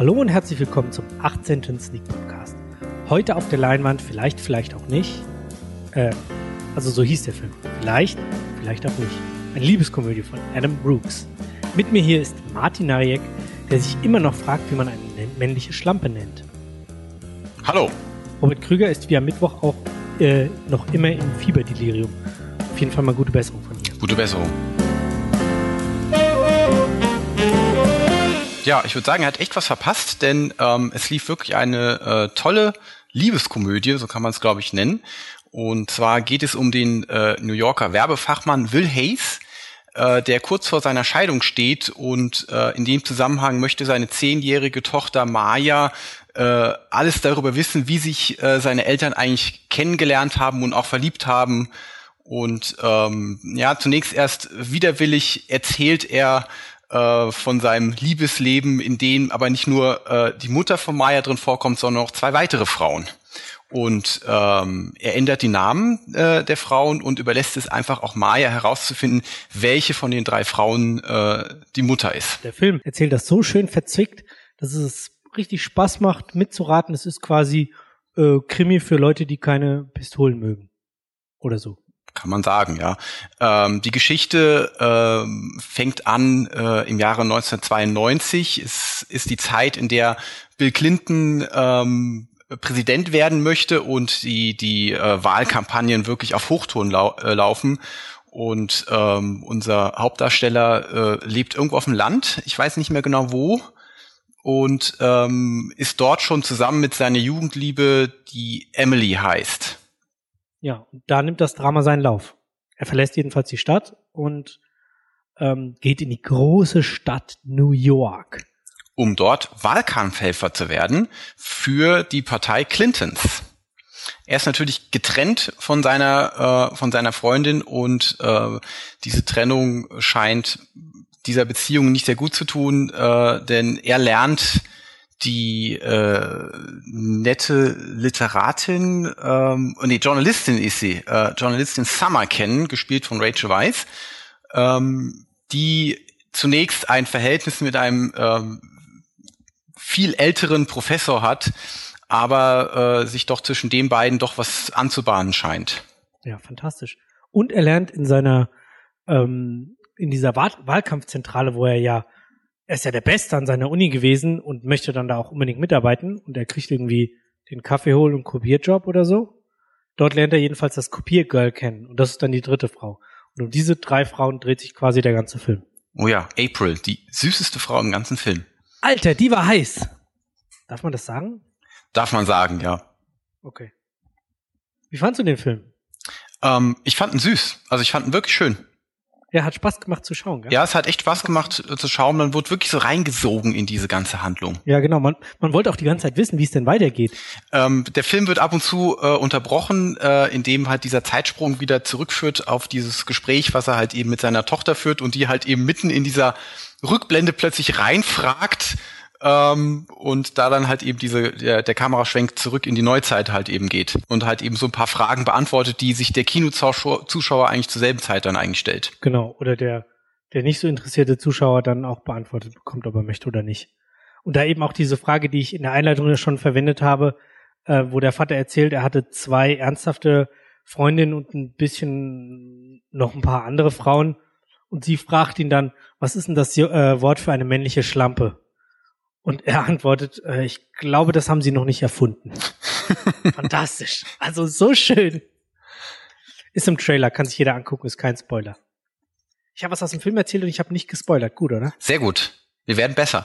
Hallo und herzlich willkommen zum 18. Sneak Podcast. Heute auf der Leinwand, vielleicht auch nicht. Also so hieß der Film. Vielleicht auch nicht. Eine Liebeskomödie von Adam Brooks. Mit mir hier ist Martin Nariek, der sich immer noch fragt, wie man eine männliche Schlampe nennt. Hallo. Robert Krüger ist wie am Mittwoch auch noch immer im Fieberdelirium. Auf jeden Fall mal gute Besserung von dir. Gute Besserung. Ja, ich würde sagen, er hat echt was verpasst, denn es lief wirklich eine tolle Liebeskomödie, so kann man es, glaube ich, nennen. Und zwar geht es um den New Yorker Werbefachmann Will Hayes, der kurz vor seiner Scheidung steht und in dem Zusammenhang möchte seine 10-jährige Tochter Maya alles darüber wissen, wie sich seine Eltern eigentlich kennengelernt haben und auch verliebt haben. Und zunächst erst widerwillig erzählt er von seinem Liebesleben, in dem aber nicht nur die Mutter von Maya drin vorkommt, sondern auch 2 weitere Frauen. Und er ändert die Namen der Frauen und überlässt es einfach auch Maya herauszufinden, welche von den 3 Frauen die Mutter ist. Der Film erzählt das so schön verzwickt, dass es richtig Spaß macht, mitzuraten. Es ist quasi Krimi für Leute, die keine Pistolen mögen. Oder so. Kann man sagen, ja. Die Geschichte fängt an im Jahre 1992. Es ist die Zeit, in der Bill Clinton Präsident werden möchte und die Wahlkampagnen wirklich auf Hochtouren laufen. Und unser Hauptdarsteller lebt irgendwo auf dem Land, ich weiß nicht mehr genau wo, und ist dort schon zusammen mit seiner Jugendliebe, die Emily heißt. Ja, und da nimmt das Drama seinen Lauf. Er verlässt jedenfalls die Stadt und geht in die große Stadt New York. Um dort Wahlkampfhelfer zu werden für die Partei Clintons. Er ist natürlich getrennt von seiner Freundin und diese Trennung scheint dieser Beziehung nicht sehr gut zu tun, denn er lernt die nette Literatin, Journalistin ist sie, Journalistin Summer kennen, gespielt von Rachel Weisz, die zunächst ein Verhältnis mit einem viel älteren Professor hat, aber sich doch zwischen den beiden doch was anzubahnen scheint. Ja, fantastisch. Und er lernt in seiner in dieser Wahlkampfzentrale, wo er ist ja der Beste an seiner Uni gewesen und möchte dann da auch unbedingt mitarbeiten und er kriegt irgendwie den Kaffeehol- und Kopierjob oder so. Dort lernt er jedenfalls das Kopiergirl kennen und das ist dann die 3. Frau. Und um diese 3 Frauen dreht sich quasi der ganze Film. Oh ja, April, die süßeste Frau im ganzen Film. Alter, die war heiß. Darf man das sagen? Darf man sagen, ja. Okay. Wie fandst du den Film? Ich fand ihn süß. Also ich fand ihn wirklich schön. Ja, hat Spaß gemacht zu schauen, gell? Ja, es hat echt Spaß gemacht zu schauen. Man wurde wirklich so reingesogen in diese ganze Handlung. Ja, genau. Man wollte auch die ganze Zeit wissen, wie es denn weitergeht. Der Film wird ab und zu unterbrochen, indem halt dieser Zeitsprung wieder zurückführt auf dieses Gespräch, was er halt eben mit seiner Tochter führt und die halt eben mitten in dieser Rückblende plötzlich reinfragt. Und da dann halt eben der Kameraschwenk zurück in die Neuzeit halt eben geht und halt eben so ein paar Fragen beantwortet, die sich der Kinozuschauer eigentlich zur selben Zeit dann eigentlich stellt. Genau, oder der nicht so interessierte Zuschauer dann auch beantwortet bekommt, ob er möchte oder nicht. Und da eben auch diese Frage, die ich in der Einleitung schon verwendet habe, wo der Vater erzählt, er hatte 2 ernsthafte Freundinnen und ein bisschen noch ein paar andere Frauen und sie fragt ihn dann, was ist denn das Wort für eine männliche Schlampe? Und er antwortet, ich glaube, das haben sie noch nicht erfunden. Fantastisch. Also so schön. Ist im Trailer, kann sich jeder angucken, ist kein Spoiler. Ich habe was aus dem Film erzählt und ich habe nicht gespoilert. Gut, oder? Sehr gut. Wir werden besser.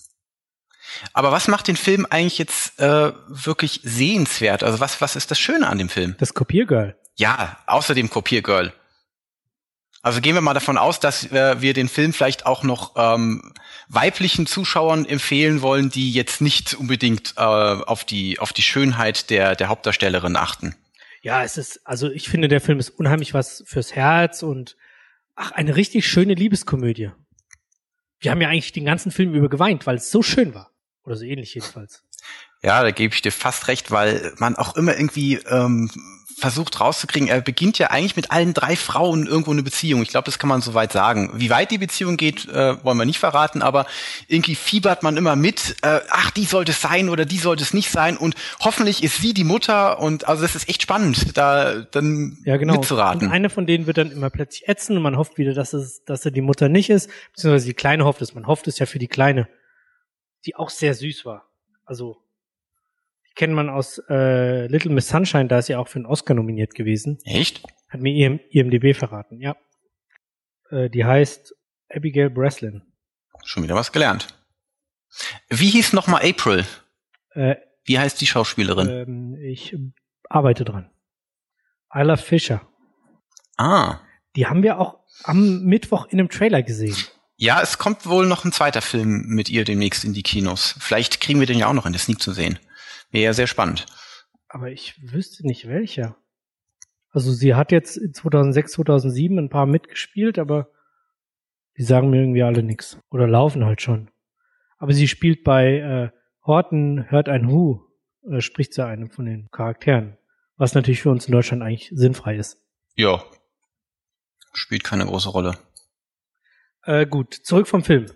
Aber was macht den Film eigentlich jetzt wirklich sehenswert? Also was ist das Schöne an dem Film? Das Kopiergirl. Ja, außer dem Kopiergirl. Also gehen wir mal davon aus, dass wir den Film vielleicht auch noch weiblichen Zuschauern empfehlen wollen, die jetzt nicht unbedingt auf die Schönheit der Hauptdarstellerin achten. Ja, ich finde, der Film ist unheimlich was fürs Herz und eine richtig schöne Liebeskomödie. Wir haben ja eigentlich den ganzen Film über geweint, weil es so schön war. Oder so ähnlich jedenfalls. Ja, da gebe ich dir fast recht, weil man auch immer irgendwie versucht rauszukriegen, er beginnt ja eigentlich mit allen 3 Frauen irgendwo eine Beziehung. Ich glaube, das kann man soweit sagen. Wie weit die Beziehung geht, wollen wir nicht verraten, aber irgendwie fiebert man immer mit, ach, die sollte es sein oder die sollte es nicht sein und hoffentlich ist sie die Mutter und also das ist echt spannend, da dann mitzuraten. Und eine von denen wird dann immer plötzlich ätzen und man hofft wieder, dass sie die Mutter nicht ist, beziehungsweise die Kleine hofft es. Man hofft es ja für die Kleine, die auch sehr süß war. Also kennt man aus Little Miss Sunshine, da ist ja auch für einen Oscar nominiert gewesen. Echt? Hat mir IMDb verraten, ja. Die heißt Abigail Breslin. Schon wieder was gelernt. Wie hieß nochmal April? Wie heißt die Schauspielerin? Ich arbeite dran. Isla Fisher. Ah. Die haben wir auch am Mittwoch in einem Trailer gesehen. Ja, es kommt wohl noch ein zweiter Film mit ihr demnächst in die Kinos. Vielleicht kriegen wir den ja auch noch in der Sneak zu sehen. Wäre ja sehr spannend. Aber ich wüsste nicht welcher. Also sie hat jetzt 2006, 2007 ein paar mitgespielt, aber die sagen mir irgendwie alle nichts. Oder laufen halt schon. Aber sie spielt bei Horton hört ein Hu, spricht sie einem von den Charakteren. Was natürlich für uns in Deutschland eigentlich sinnfrei ist. Ja. Spielt keine große Rolle. Gut, zurück vom Film.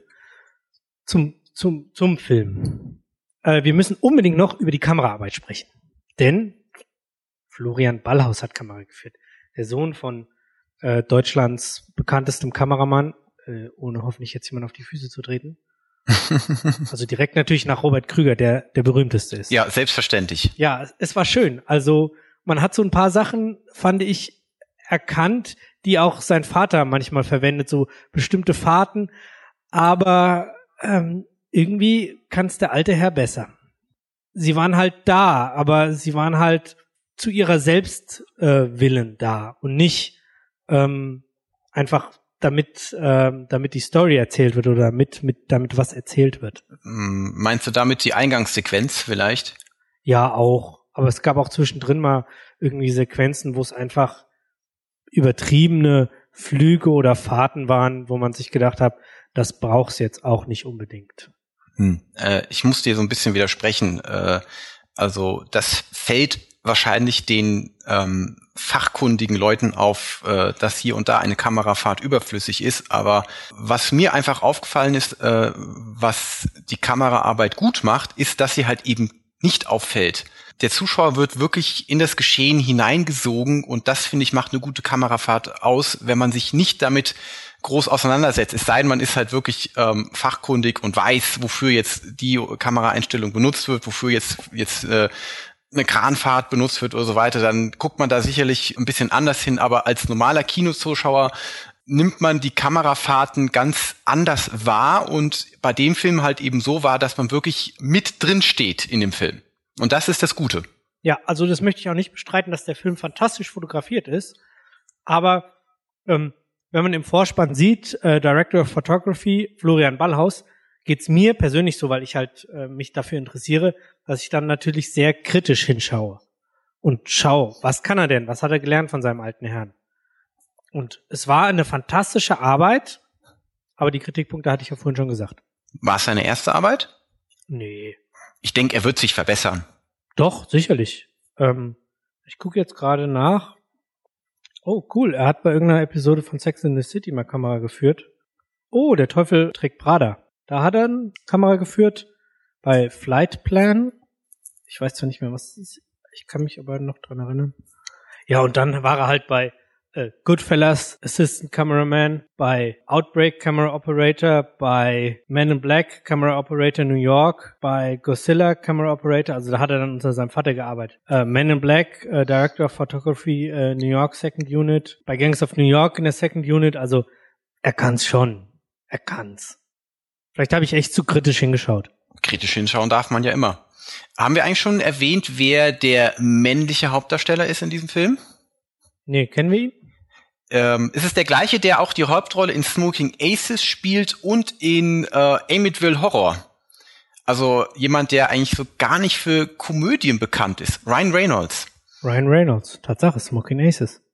Zum Film. Wir müssen unbedingt noch über die Kameraarbeit sprechen. Denn Florian Ballhaus hat Kamera geführt. Der Sohn von Deutschlands bekanntestem Kameramann, ohne hoffentlich jetzt jemand auf die Füße zu treten. Also direkt natürlich nach Robert Krüger, der berühmteste ist. Ja, selbstverständlich. Ja, es war schön. Also man hat so ein paar Sachen, fand ich, erkannt, die auch sein Vater manchmal verwendet, so bestimmte Fahrten. Aber irgendwie kann es der alte Herr besser. Sie waren halt da, aber sie waren halt zu ihrer Selbstwillen da und nicht einfach damit die Story erzählt wird oder damit was erzählt wird. Meinst du damit die Eingangssequenz vielleicht? Ja, auch. Aber es gab auch zwischendrin mal irgendwie Sequenzen, wo es einfach übertriebene Flüge oder Fahrten waren, wo man sich gedacht hat, das braucht's jetzt auch nicht unbedingt. Ich muss dir so ein bisschen widersprechen. Also das fällt wahrscheinlich den fachkundigen Leuten auf, dass hier und da eine Kamerafahrt überflüssig ist. Aber was mir einfach aufgefallen ist, was die Kameraarbeit gut macht, ist, dass sie halt eben nicht auffällt. Der Zuschauer wird wirklich in das Geschehen hineingesogen und das, finde ich, macht eine gute Kamerafahrt aus, wenn man sich nicht damit groß auseinandersetzt. Es sei denn, man ist halt wirklich fachkundig und weiß, wofür jetzt die Kameraeinstellung benutzt wird, wofür jetzt eine Kranfahrt benutzt wird oder so weiter, dann guckt man da sicherlich ein bisschen anders hin, aber als normaler Kinozuschauer nimmt man die Kamerafahrten ganz anders wahr und bei dem Film halt eben so wahr, dass man wirklich mit drin steht in dem Film. Und das ist das Gute. Ja, also das möchte ich auch nicht bestreiten, dass der Film fantastisch fotografiert ist, aber wenn man im Vorspann sieht, Director of Photography, Florian Ballhaus, geht's mir persönlich so, weil ich halt mich dafür interessiere, dass ich dann natürlich sehr kritisch hinschaue und schaue, was kann er denn, was hat er gelernt von seinem alten Herrn. Und es war eine fantastische Arbeit, aber die Kritikpunkte hatte ich ja vorhin schon gesagt. War es seine erste Arbeit? Nee. Ich denke, er wird sich verbessern. Doch, sicherlich. Ich gucke jetzt gerade nach. Oh, cool, er hat bei irgendeiner Episode von Sex and the City mal Kamera geführt. Oh, der Teufel trägt Prada. Da hat er eine Kamera geführt bei Flight Plan. Ich weiß zwar nicht mehr, was das ist. Ich kann mich aber noch dran erinnern. Ja, und dann war er halt bei Goodfellas Assistant Cameraman, bei Outbreak Camera Operator, bei Men in Black Camera Operator New York, bei Godzilla Camera Operator, also da hat er dann unter seinem Vater gearbeitet. Men in Black, Director of Photography New York Second Unit, bei Gangs of New York in der Second Unit, also er kann's schon. Er kann's. Vielleicht habe ich echt zu kritisch hingeschaut. Kritisch hinschauen darf man ja immer. Haben wir eigentlich schon erwähnt, wer der männliche Hauptdarsteller ist in diesem Film? Nee, kennen wir ihn? Ist es der gleiche, der auch die Hauptrolle in Smoking Aces spielt und in Amityville Horror? Also jemand, der eigentlich so gar nicht für Komödien bekannt ist. Ryan Reynolds. Ryan Reynolds, Tatsache, Smoking Aces.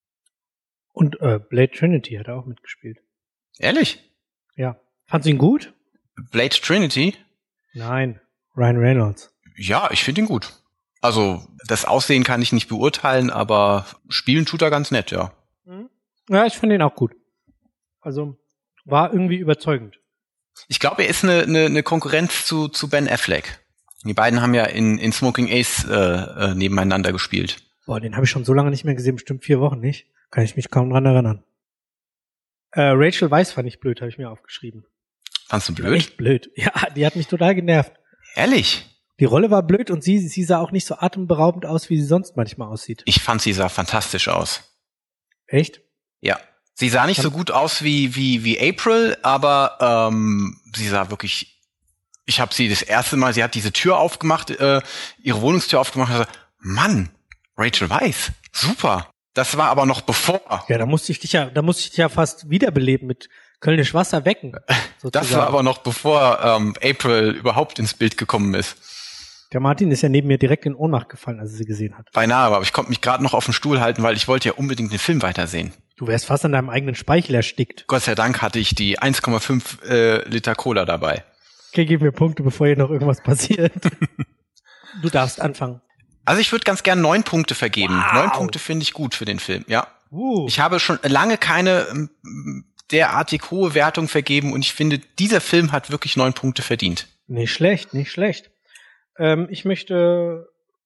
Und Blade Trinity hat er auch mitgespielt. Ehrlich? Ja. Fandst du ihn gut? Blade Trinity? Nein, Ryan Reynolds. Ja, ich finde ihn gut. Also, das Aussehen kann ich nicht beurteilen, aber spielen tut er ganz nett, ja. Ja, ich fand ihn auch gut. Also, war irgendwie überzeugend. Ich glaube, er ist eine Konkurrenz zu Ben Affleck. Die beiden haben ja in Smoking Ace nebeneinander gespielt. Boah, den habe ich schon so lange nicht mehr gesehen, bestimmt 4 Wochen nicht. Kann ich mich kaum dran erinnern. Rachel Weisz fand ich blöd, habe ich mir aufgeschrieben. Fandst du Die war blöd? echt blöd. Ja, die hat mich total genervt. Ehrlich? Die Rolle war blöd und sie sah auch nicht so atemberaubend aus, wie sie sonst manchmal aussieht. Ich fand, sie sah fantastisch aus. Echt? Ja. Sie sah nicht so gut aus wie April, aber sie sah wirklich. Ich habe sie das erste Mal, sie hat diese Tür aufgemacht, ihre Wohnungstür aufgemacht und gesagt, Mann, Rachel Weisz, super. Das war aber noch bevor. Ja, da musste ich dich ja fast wiederbeleben mit Kölnisch Wasser wecken. Sozusagen. Das war aber noch bevor April überhaupt ins Bild gekommen ist. Der Martin ist ja neben mir direkt in Ohnmacht gefallen, als er sie gesehen hat. Beinahe, aber ich konnte mich gerade noch auf den Stuhl halten, weil ich wollte ja unbedingt den Film weitersehen. Du wärst fast an deinem eigenen Speichel erstickt. Gott sei Dank hatte ich die 1,5 Liter Cola dabei. Okay, gib mir Punkte, bevor hier noch irgendwas passiert. Du darfst anfangen. Also ich würde ganz gern 9 Punkte vergeben. Wow. 9 Punkte finde ich gut für den Film, ja. Ich habe schon lange keine derartig hohe Wertung vergeben und ich finde, dieser Film hat wirklich 9 Punkte verdient. Nicht schlecht, nicht schlecht. Ich möchte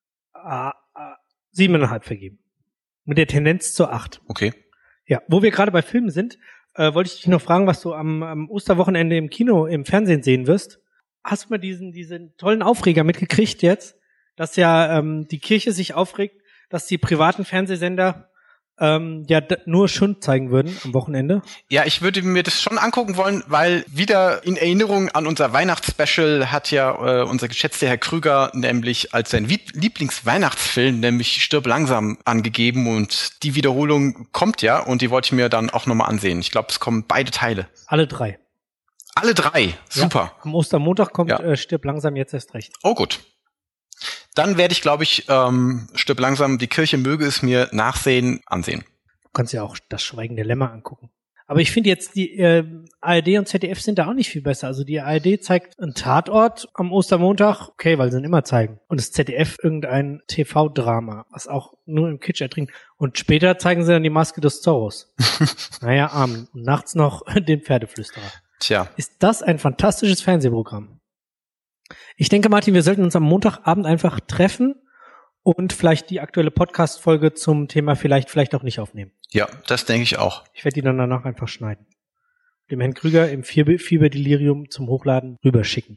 7,5 vergeben. Mit der Tendenz zur 8. Okay. Ja, wo wir gerade bei Filmen sind, wollte ich dich noch fragen, was du am Osterwochenende im Kino, im Fernsehen sehen wirst. Hast du mal diesen tollen Aufreger mitgekriegt jetzt, dass ja die Kirche sich aufregt, dass die privaten Fernsehsender nur Schund zeigen würden am Wochenende? Ja, ich würde mir das schon angucken wollen, weil wieder in Erinnerung an unser Weihnachtsspecial hat ja unser geschätzter Herr Krüger nämlich als sein Lieblingsweihnachtsfilm, nämlich Stirb langsam, angegeben und die Wiederholung kommt ja und die wollte ich mir dann auch nochmal ansehen. Ich glaube, es kommen beide Teile. Alle 3. Alle 3, super. Ja, am Ostermontag kommt Stirb langsam jetzt erst recht. Oh gut. Dann werde ich, glaube ich, Stirb langsam, die Kirche möge es mir ansehen. Du kannst ja auch das Schweigen der Lämmer angucken. Aber ich finde jetzt, die ARD und ZDF sind da auch nicht viel besser. Also die ARD zeigt einen Tatort am Ostermontag, okay, weil sie ihn immer zeigen. Und das ZDF irgendein TV-Drama, was auch nur im Kitsch ertrinkt. Und später zeigen sie dann die Maske des Zorros. Naja, Armin. Und nachts noch den Pferdeflüsterer. Tja. Ist das ein fantastisches Fernsehprogramm? Ich denke, Martin, wir sollten uns am Montagabend einfach treffen und vielleicht die aktuelle Podcast-Folge zum Thema vielleicht auch nicht aufnehmen. Ja, das denke ich auch. Ich werde die dann danach einfach schneiden. Dem Herrn Krüger im Fieberdelirium zum Hochladen rüberschicken.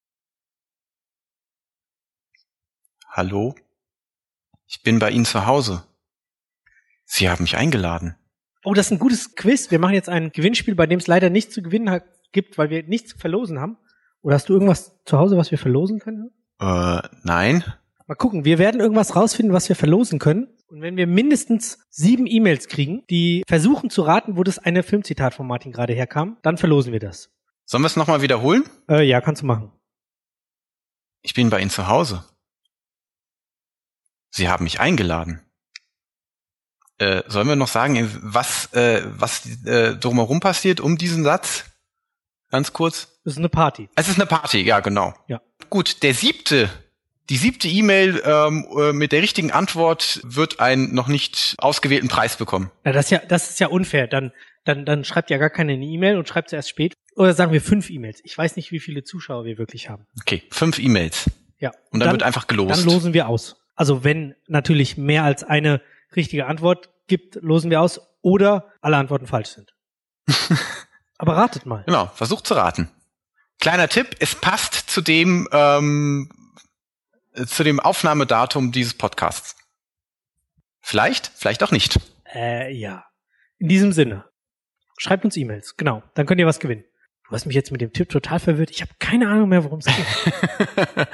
Hallo? Ich bin bei Ihnen zu Hause. Sie haben mich eingeladen. Oh, das ist ein gutes Quiz. Wir machen jetzt ein Gewinnspiel, bei dem es leider nichts zu gewinnen gibt, weil wir nichts zu verlosen haben. Oder hast du irgendwas zu Hause, was wir verlosen können? Nein. Mal gucken, wir werden irgendwas rausfinden, was wir verlosen können. Und wenn wir mindestens 7 E-Mails kriegen, die versuchen zu raten, wo das eine Filmzitat von Martin gerade herkam, dann verlosen wir das. Sollen wir es nochmal wiederholen? Ja, kannst du machen. Ich bin bei Ihnen zu Hause. Sie haben mich eingeladen. Sollen wir noch sagen, was drumherum passiert um diesen Satz? Ganz kurz. Das ist eine Party. Es ist eine Party, ja, genau. Ja. Gut, die siebte E-Mail mit der richtigen Antwort wird einen noch nicht ausgewählten Preis bekommen. Na, das ist ja unfair. Dann schreibt ja gar keine eine E-Mail und schreibt sie erst spät. Oder sagen wir 5 E-Mails. Ich weiß nicht, wie viele Zuschauer wir wirklich haben. Okay, 5 E-Mails. Ja. Und dann wird einfach gelost. Dann losen wir aus. Also wenn natürlich mehr als eine richtige Antwort gibt, losen wir aus. Oder alle Antworten falsch sind. Aber ratet mal. Genau, versucht zu raten. Kleiner Tipp, es passt zu dem Aufnahmedatum dieses Podcasts. Vielleicht auch nicht. Ja. In diesem Sinne. Schreibt uns E-Mails, genau. Dann könnt ihr was gewinnen. Du hast mich jetzt mit dem Tipp total verwirrt. Ich habe keine Ahnung mehr, worum es geht.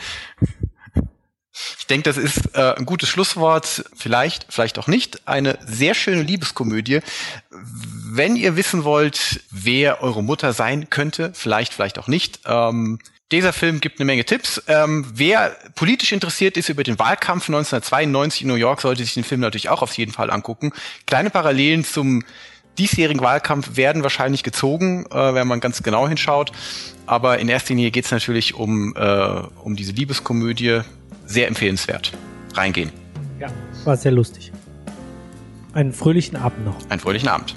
Ich denke, das ist ein gutes Schlusswort. Vielleicht auch nicht. Eine sehr schöne Liebeskomödie. Wenn ihr wissen wollt, wer eure Mutter sein könnte, vielleicht auch nicht. Dieser Film gibt eine Menge Tipps. Wer politisch interessiert ist über den Wahlkampf 1992 in New York, sollte sich den Film natürlich auch auf jeden Fall angucken. Kleine Parallelen zum diesjährigen Wahlkampf werden wahrscheinlich gezogen, wenn man ganz genau hinschaut. Aber in erster Linie geht es natürlich um diese Liebeskomödie. Sehr empfehlenswert. Reingehen. Ja, war sehr lustig. Einen fröhlichen Abend noch. Einen fröhlichen Abend.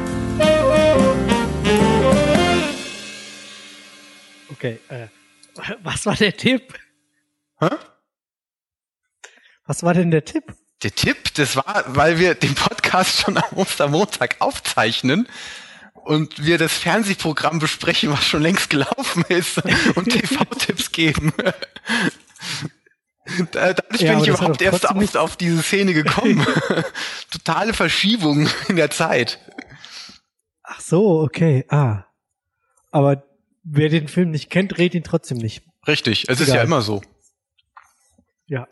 Okay, was war der Tipp? Hä? Was war denn der Tipp? Der Tipp, das war, weil wir den Podcast schon am Ostermontag aufzeichnen und wir das Fernsehprogramm besprechen, was schon längst gelaufen ist und TV-Tipps geben. Dadurch bin ich überhaupt erst auf diese Szene gekommen. Totale Verschiebung in der Zeit. Ach so, okay. Aber wer den Film nicht kennt, rät ihn trotzdem nicht. Richtig, es ist ja immer so. Ja.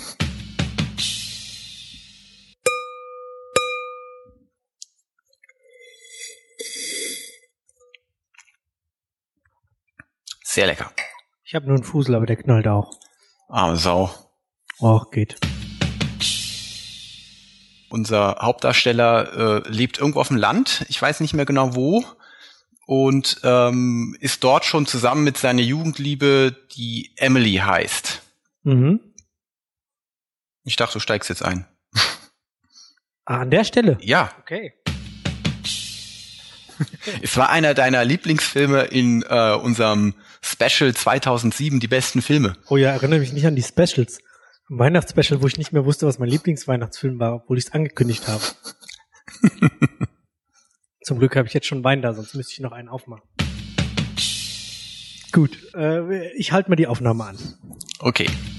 Sehr lecker. Ich habe nur einen Fusel, aber der knallt auch. Arme Sau. Och, geht. Unser Hauptdarsteller lebt irgendwo auf dem Land, ich weiß nicht mehr genau wo, und ist dort schon zusammen mit seiner Jugendliebe, die Emily heißt. Mhm. Ich dachte, du steigst jetzt ein. An der Stelle? Ja. Okay. Es war einer deiner Lieblingsfilme in unserem Special 2007, die besten Filme. Oh ja, erinnere mich nicht an die Specials. Im Weihnachtsspecial, wo ich nicht mehr wusste, was mein Lieblingsweihnachtsfilm war, obwohl ich es angekündigt habe. Zum Glück habe ich jetzt schon Wein da, sonst müsste ich noch einen aufmachen. Gut, ich halte mal die Aufnahme an. Okay.